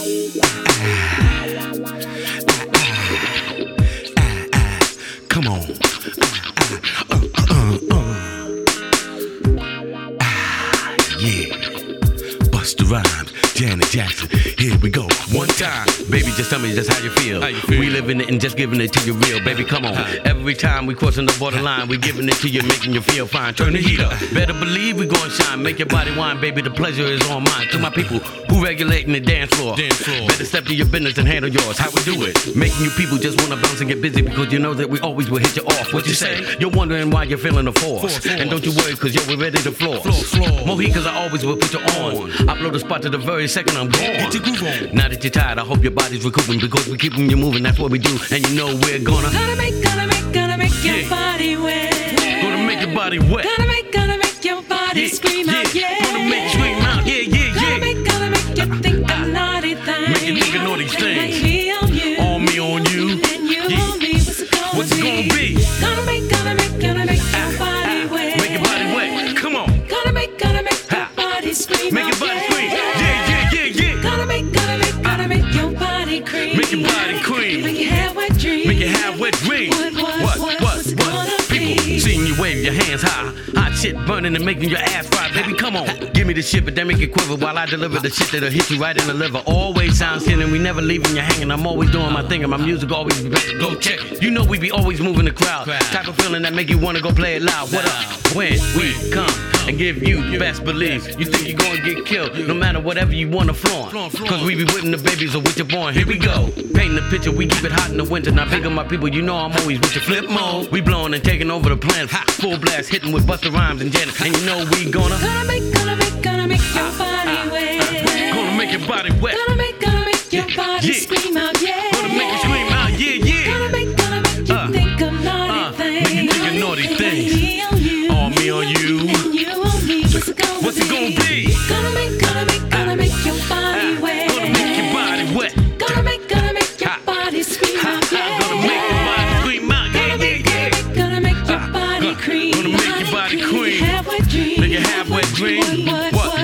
Come on. Yeah. Busta Rhymes, Janet Jackson, here we go. One time, baby, just tell me just how you feel. We living it and just giving it to you real, baby, come on. Every time we crossing the borderline, we giving it to you, making you feel fine. Turn the heat up, better believe we gon' shine. Make your body wine, baby, the pleasure is on mine. To my people who regulating the dance floor, better step to your business and handle yours. How we do it? Making you people just wanna bounce and get busy because you know that we always will hit you off. What you say? You're wondering why you're feeling the force. And don't you worry, cause yo, we're ready to floor. Mohicans I always will put you on. Upload the spot to the very second I'm gone. Get your groove on. Now that you're tired, I hope your body's recouping because we keeping you moving. That's what we do, and you know we're gonna make your body wet. Gonna make your body wet. Gonna make your body scream out, yeah. Gonna make you scream out, yeah. Gonna make you think of naughty things. Make you think of naughty things. Me on you. On me, on you. And you on me. What's it gonna be? Gonna make your body wet. Make your body wet. Come on. Gonna make your body scream. Make your body scream. Yeah. Gonna make your body cream. Make your body cream. Make your hair wet dream. Make your hair wet dream. What? People seeing you wave your hands high. Hot shit burning and making your ass fry. Baby, come on. Give me the shit, but then make it quiver while I deliver the shit that'll hit you right in the liver. Always sounds hidden and we never leaving you hanging. I'm always doing my thing and my music always be better. Go check it. You know we be always moving the crowd. Type of feeling that make you wanna go play it loud. What up? When we come and give you the best beliefs. You think you're gonna get killed no matter whatever you wanna flaunt. Cause we be with the babies or with your born. Here we go. Painting the picture, we keep it hot in the winter. Now big of my people, you know I'm always with your flip mode. We blowing and taking over the planet. Full blast hitting with Busta Rhymes and Janet. And you know we gonna make your body wet. Gonna make your body wet. Gonna make your body scream out, yeah. Gonna make you scream out, yeah. Gonna make you think of naughty things. Make you think of naughty things. Me on you. And you on me. What's it gonna be? Gonna make your body wet. Gonna make your body wet. Gonna make your body scream out, yeah. Gonna make your body scream out, yeah. Gonna make your body cream. Gonna make your body cream. Make your half wet dream. What?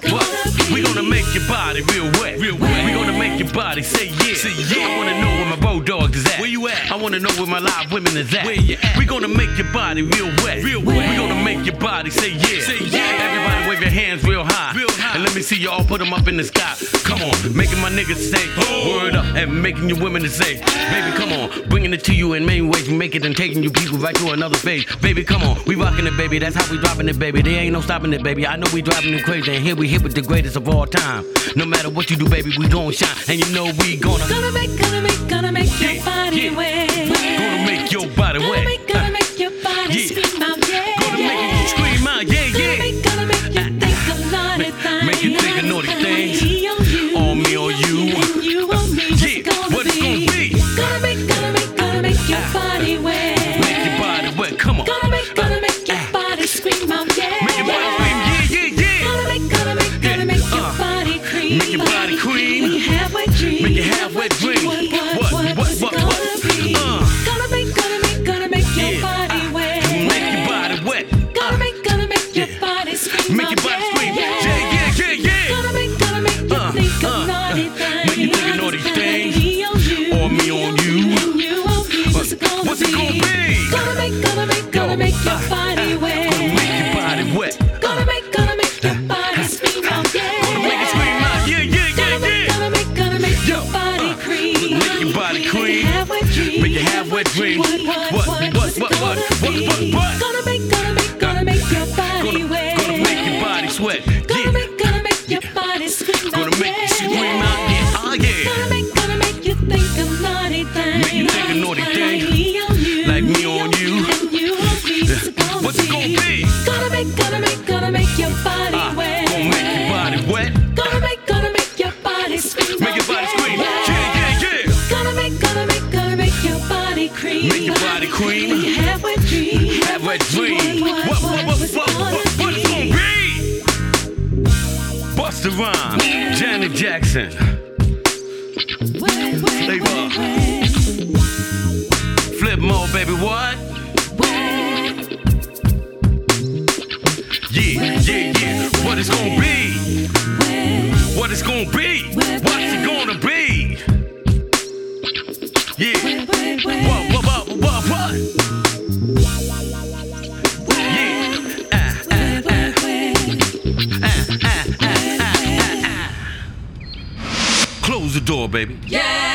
We gonna make your body real wet. We gonna make your body say yeah. I wanna know where my road dogs is at. Where you at? I wanna know where my live women is at. Where you at? We gonna make your body real wet. We gonna make your body say yeah. Everybody wave your hands real high. And let me see y'all put them up in the sky. Come on, making my niggas say word up and making your women to say, baby, come on, bringing it to you in many ways. We make it and taking you people right to another phase. Baby, come on, we rocking it, baby. That's how we dropping it, baby. There ain't no stopping it, baby. I know we driving them crazy, and here we hit with the greatest of all time. No matter what you do, baby, we gon' shine, and you know we gonna make your body wet. Gonna make your body wet. Gonna make your body scream out, yeah. Gonna make you scream out, yeah. Gonna make you think of naughty things. Make you think of naughty things. On me, on you. And you on me. What it's gonna be? Gonna make your body wet. Make your body wet. Come on. Gonna make your body scream out, yeah. Make your body scream, yeah. Gonna make your body cream. Make your body cream. Make your half wet dream. Make your half wet dream. What? Gonna make your body wet. Make your body wet. Gonna make your body scream. Make your body scream. Yeah. Gonna make you think of naughty things. Make you think of naughty things. On me, on you. And you on me. What's it gonna be? Gonna make your body wet. Gonna make your body wet. Gonna make your body scream out, yeah. Gonna make it scream out, yeah. Gonna make your body cream. Make your body cream. Make your half wet dream. What? Gonna make your body wet. Gonna make your body sweat. Gonna make your body scream out, Gonna make you scream out, yeah. Oh yeah. Gonna make you think of naughty things. Make you think of naughty things. Like me on you. And you on me. What's it gonna be? Gonna make your body wet. Gonna make your body wet. Gonna make your body scream. Make your body scream. Yeah. Gonna make your body cream. Make your body cream. Make your half wet dream. Half wet dream. What it's gonna be? Busta Rhymes, Janet Jackson. Flavor. Flip mode, baby. What? Yeah. What it's gonna be? what it's gonna be. What's it gonna be? Yeah. What? Yeah. Close the door, baby. Yeah.